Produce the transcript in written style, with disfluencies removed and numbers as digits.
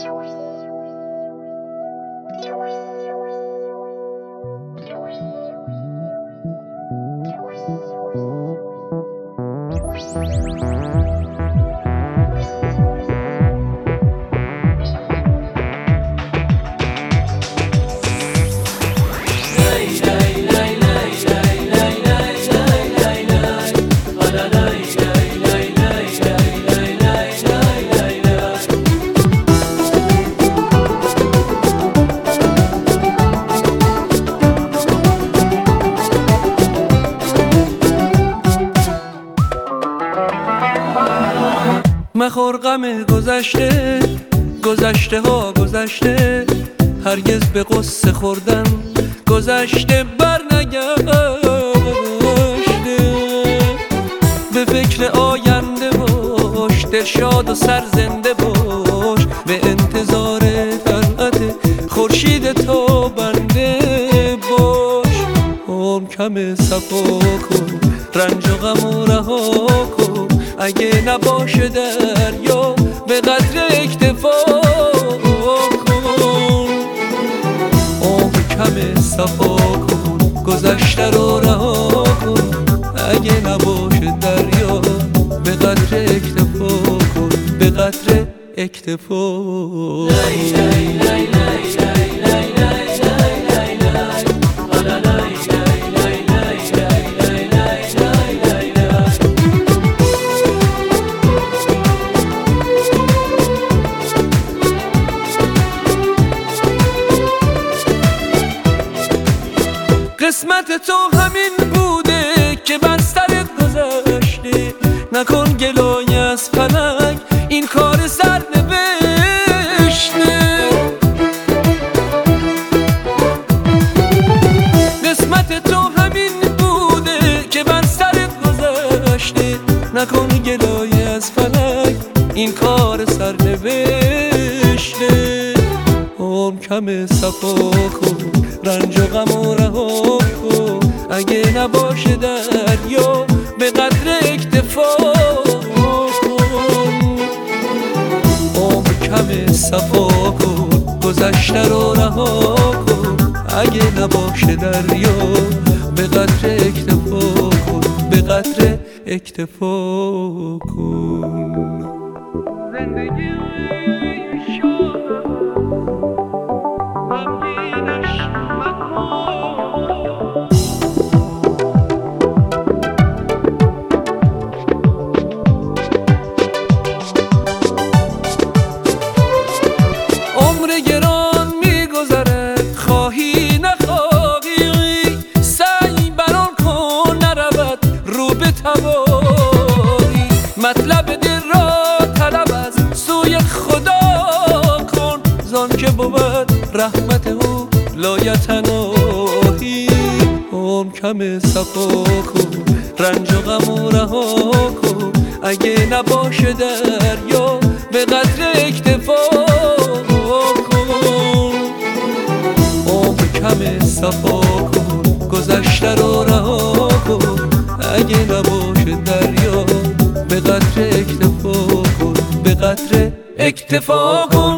مخور غم گذشته، گذشته ها گذشته، هرگز به قصه خوردن گذشته بر نگشته. به فکر آینده باش، دلشاد و سرزنده باش، به انتظار طلعت خورشید تابنده باش. عمر کم صفا کن، رنج و غم و رها کن، اگه نباشه دریا به قدر اکتفا کن. عمر کم صفا کن، گذشته رو رها کن، اگه نباشه دریا به قدر اکتفا کن، به قدر اکتفا. قسمت تو همین بوده که بر سرت گذشته، نکن گلای از فلک، این کار سرنوشته. قسمت تو همین بوده که بر سرت گذشته، نکن گلای از فلک، این کار سرنوشته. عمر کم صفا کن، رنج و غم و رها کن، اگه نباشه دریا به قدر اکتفا کن. عمر کم صفا کن، گذشته رو رها کن، اگه نباشه دریا به قدر اکتفا کن، به قدر اکتفا کن. زندگی گران میگذره، خواهی نخواهی، سعی بران کن نرود رو به تباهی. مطلب دل را طلب از سوی خدا کن، زان که بود رحمت او لایتناهی. عمر کم صفا کن، رنج و غم و رها کن، اگه نباشه دریا به قدر اکتفا کن. عمر کم صفا کن، گذشته رو رها کن، اگه نباشه دریا به قدر اکتفا کن، به قدر اکتفا کن.